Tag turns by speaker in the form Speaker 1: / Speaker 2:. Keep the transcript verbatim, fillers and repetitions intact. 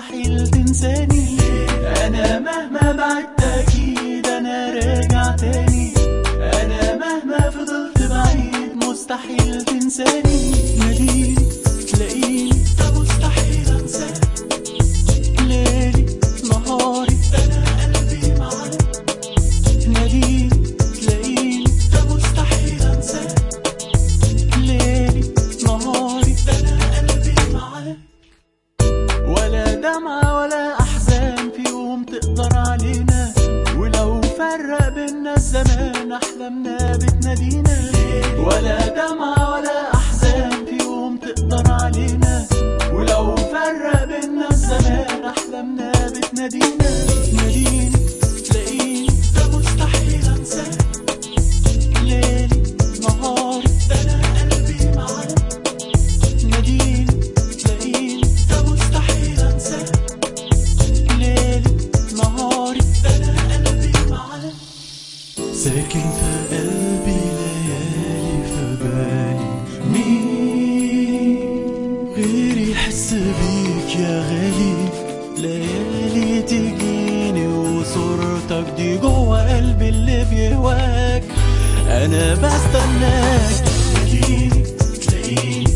Speaker 1: مستحيل تنساني. انا مهما بعدت اكيد انا راجع تاني. انا مهما فضلت بعيد مستحيل تنساني. ناديني تلاقيني ده مستحيل انساك. ليلي نهاري انا قلبي معاك. ناديني تلاقيني ده مستحيل انساك. ليلي نهاري انا قلبي معاك. ولا دمعة ولا احزان في يوم تقدر علينا. ولو فرق بينا الزمان احلامنا بتنادينا. ولا دمعة ولا احزان في يوم تقدر علينا. ولو فرق بينا الزمان احلامنا بتنادينا. ناديني تلاقيني ده مستحيل انساك. ليلي نهاري انا قلبي معاك. ناديني تلاقيني ده مستحيل انساك. ليلي نهاري انا قلبي معاك. ساكن في قلبي ليالي في بالي. مين غيري يحس بيك يا غالي؟ ليالي تجيني وصورتك دي جوا قلبي اللي بيهواك. انا بستناك. تلاقيني تلاقيني